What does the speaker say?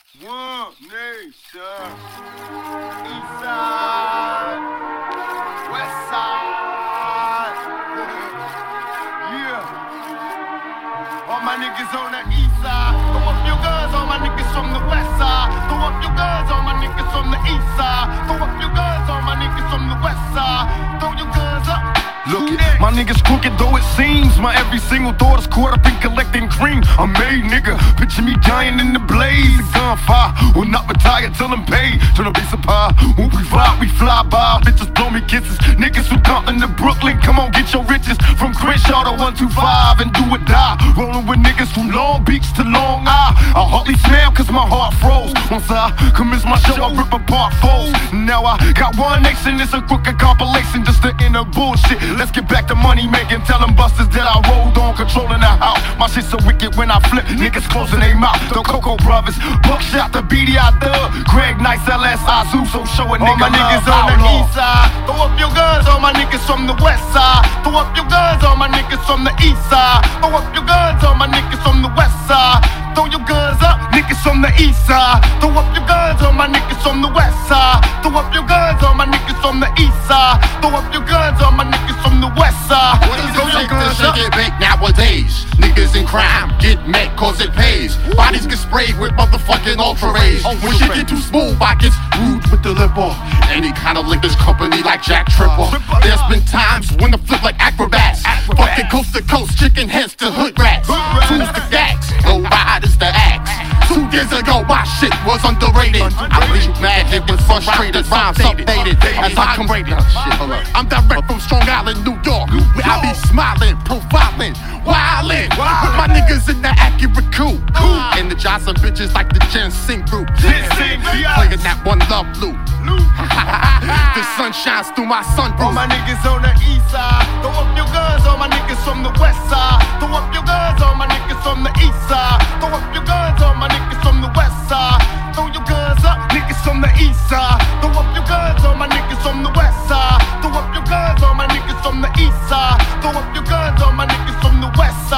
One nation, east side, west side, yeah. All my niggas on the east side, throw up your guns. All my niggas from the west side, throw up your guns. All my niggas from the east side, throw up your guns. All my niggas from the west side, throw your guns up. Look, my niggas crooked though it seems. My every single thought is caught up in collecting cream. I'm made, nigga. Picture me dying in the blaze. A gunfire will not retire till I'm paid. Turn a piece of pie. When we ride, we fly by. Bitches blow me kisses. Niggas from Compton to Brooklyn, come on, get your riches. From Crenshaw to 125 and do or die. Rolling with niggas from Long Beach to Long Isle. I hardly smile cause my heart froze. Once I commence my show, I rip apart foes. Now I got one nation, it's a crooked compilation just to end the bullshit. Let's get back to money making, tell them busters that I rolled on, controlling the house. My shit so wicked when I flip, niggas closing their mouth. The Coco Brothers, Buckshot, the BDI Thug, Greg Nice, LSI, Zoo, so show a nigga. All my niggas on the east side, throw up your guns. All my niggas from the west side, throw up your guns. All my niggas from the east side, throw up your guns. All my niggas from the west side, throw your guns up. Niggas from the east side, throw up your guns. All my niggas from the west side, throw up your guns. All my niggas from the east side, throw up your guns. All my niggas from the west side. What does it take to shake it bake nowadays? Niggas in crime get met cause it pays. Bodies get sprayed with motherfucking ultra rays. When shit get too smooth, I get rude with the lip off. Any kind of liquor's company like Jack Tripper. There's been times when I flip like acrobats. Fucking coast to coast, chicken heads to hood rats. Tools the gags, low riders the axe. 2 years ago, my shit was underrated. I bleed mad, it was frustrated. Rhymes updated as I come rated. I'm direct from Strong Island, New York, where I be smiling, profiling, wildin'. With my niggas in the accurate coupe. Energize some bitches like the Ginseng group. Playing that one love loop. The sun shines through my sunroof. All my niggas on the east side, throw up your guns. All my niggas from the west side, throw up your guns. All my niggas from the east side, throw up your guns. All my niggas from the west side, throw your guns up. Niggas from the east side, throw up your guns. All my niggas from the west side, throw up your guns. All my niggas from the east side, throw up your guns. All my niggas from the west side.